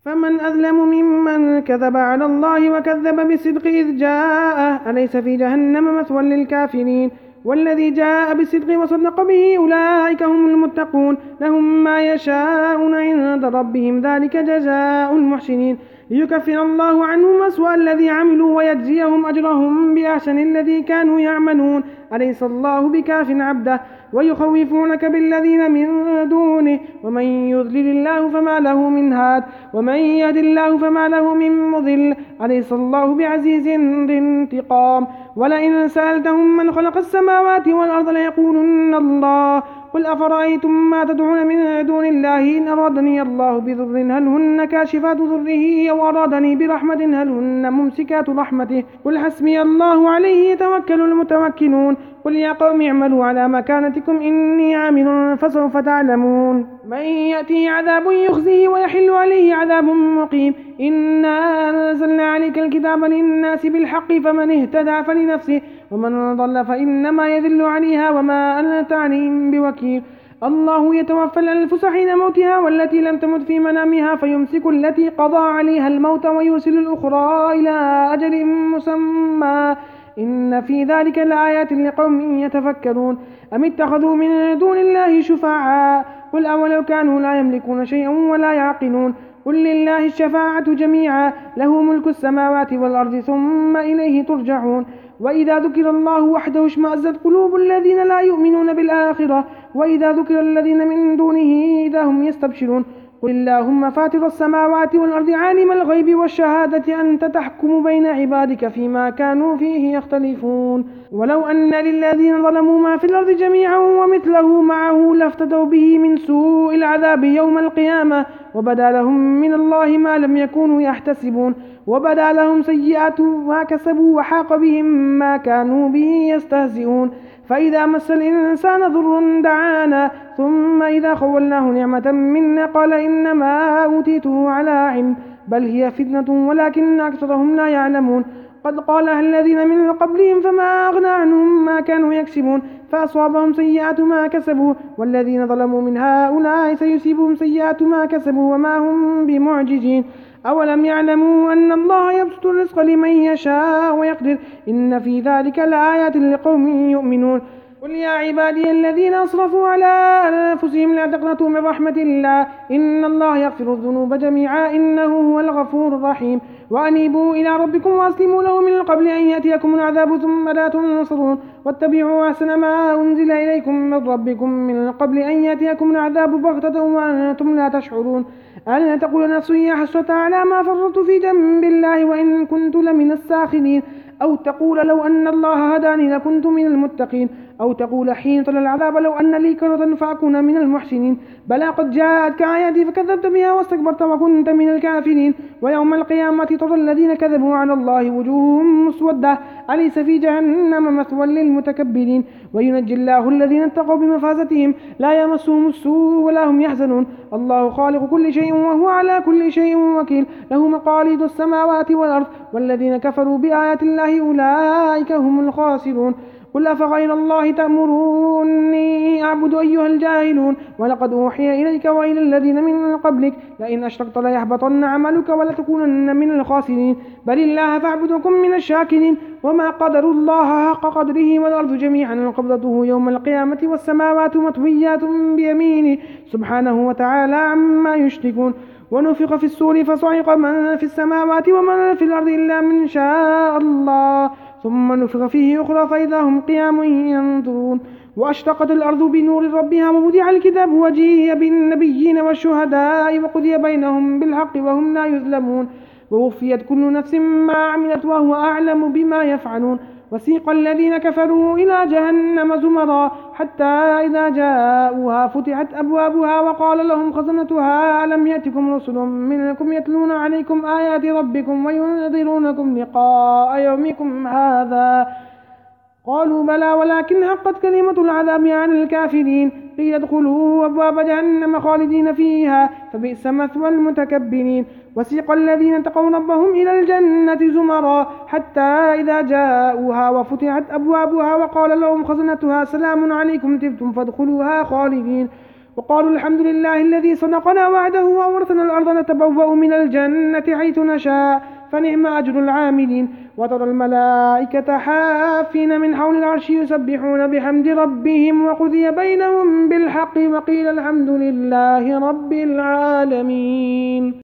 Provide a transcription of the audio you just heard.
فمن أظلم ممن كذب على الله وكذب بالصدق إذ جاءه أليس في جهنم مثوى للكافرين والذي جاء بالصدق وصدق به أولئك هم المتقون لهم ما يشاءون عند ربهم ذلك جزاء المحسنين ليكفر الله عنهم أسوأ الذي عملوا ويجزيهم أجرهم بأحسن الذي كانوا يعملون أليس الله بكاف عبده ويخوفونك بالذين من دونه ومن يضلل الله فما له من هاد ومن يهد الله فما له من مضل أليس الله بعزيز ذي انتقام ولئن سألتهم من خلق السماوات والأرض ليقولن الله قل أفرأيتم ما تدعون من دون الله إن أرادني الله بضر هل هن كاشفات ضره أو أرادني برحمة هل هن ممسكات رحمته قل حسبي الله عليه يتوكل المتوكلون قل يا قوم اعملوا على مكانتكم إني عامل فسوف تعلمون من يأتي عذاب يخزيه ويحل عليه عذاب مقيم إنا أنزلنا عليك الكتاب للناس بالحق فمن اهتدى فلنفسه ومن ضل فإنما يذل عليها وما أنت عليهم بوكيل الله يتوفى الأنفس حين موتها والتي لم تمت في منامها فيمسك التي قضى عليها الموت ويرسل الأخرى إلى أجل مسمى إن في ذلك لآيات لقوم يتفكرون أم اتخذوا من دون الله شفعاء قل أولو كانوا لا يملكون شيئا ولا يعقلون قل لله الشفاعة جميعا له ملك السماوات والأرض ثم إليه ترجعون وإذا ذكر الله وحده اشمأزت قلوب الذين لا يؤمنون بالآخرة وإذا ذكر الذين من دونه إذا هم يستبشرون قل اللهم فاتر السماوات والأرض عالم الغيب والشهادة أنت تحكم بين عبادك فيما كانوا فيه يختلفون ولو أن للذين ظلموا ما في الأرض جميعا ومثله معه لافتدوا به من سوء العذاب يوم القيامة وبدا لهم من الله ما لم يكونوا يحتسبون وبدا لهم سيئات ما كسبوا وحاق بهم ما كانوا به يستهزئون فإذا مس الإنسان ضر دعانا ثم إذا خولناه نعمة منا قال إنما أوتيته على علم بل هي فتنة ولكن أكثرهم لا يعلمون قد قالها الذين من قبلهم فما أغنى عنهم ما كانوا يكسبون فأصابهم سيئات ما كسبوا والذين ظلموا من هؤلاء سيصيبهم سيئات ما كسبوا وما هم بمعجزين أولم يعلموا أن الله يبسط الرزق لمن يشاء ويقدر إن في ذلك لآيات لقوم يؤمنون قل يا عبادي الذين أسرفوا على أنفسهم لا تقنطوا من رحمة الله إن الله يغفر الذنوب جميعا إنه هو الغفور الرحيم وأنيبوا إلى ربكم وأسلموا له من قبل أن يأتيكم العذاب ثم لا تنصرون واتبعوا أحسن ما أنزل إليكم من ربكم من قبل أن يأتيكم العذاب بغتة وأنتم لا تشعرون أن تقول نفس يا حسرة على ما فرطت في جنب الله وإن كنت لمن الساخرين أو تقول لو أن الله هداني لكنت من المتقين أو تقول حين ترى العذاب لو أن لي كرة فأكون من المحسنين بلى قد جاءتك آياتي فكذبت بها واستكبرت وكنت من الكافرين ويوم القيامة ترى الذين كذبوا على الله وجوههم مسودة أليس في جهنم مثوى للمتكبرين وينجي الله الذين اتقوا بمفازتهم لا يمسهم السوء ولا هم يحزنون الله خالق كل شيء وهو على كل شيء وكيل له مقاليد السماوات والأرض والذين كفروا بآيات الله أولئك هم الخاسرون قل أفغير الله تأمروني أعبد أيها الجاهلون ولقد أوحي إليك وإلى الذين من قبلك لئن أشركت ليحبطن عملك ولتكونن من الخاسرين بل الله فاعبدكم من الشاكرين وما قدروا الله حق قدره والأرض جميعا قبضته يوم القيامة والسماوات مطويات بيمينه سبحانه وتعالى عما يشركون ونفخ في السور فصعق من في السماوات ومن في الأرض إلا من شاء الله ثم نفخ فيه أخرى فإذا هم قيام ينظرون وأشرقت الأرض بنور ربها ووضع الكتاب وجيء بالنبيين والشهداء وقضي بينهم بالحق وهم لا يظلمون ووفيت كل نفس ما عملت وهو أعلم بما يفعلون وسيق الذين كفروا إلى جهنم زمرا حتى إذا جاءوها فتحت أبوابها وقال لهم خزنتها ألم يأتكم رسل منكم يتلون عليكم آيات ربكم وينذرونكم لقاء يومكم هذا قالوا بلى ولكن حقت كلمة العذاب عن الكافرين قيل ادخلوا أبواب جهنم خالدين فيها فبئس مثوى المتكبرين وسيق الذين اتقوا ربهم إلى الجنة زمرا حتى إذا جاءوها وفتحت أبوابها وقال لهم خزنتها سلام عليكم طبتم فادخلوها خالدين وقالوا الحمد لله الذي صدقنا وعده وأورثنا الأرض نتبوأ من الجنة حيث نشاء فنعم أجر العاملين. وترى الملائكة حافين من حول العرش يسبحون بحمد ربهم وقضي بينهم بالحق وقيل الحمد لله رب العالمين.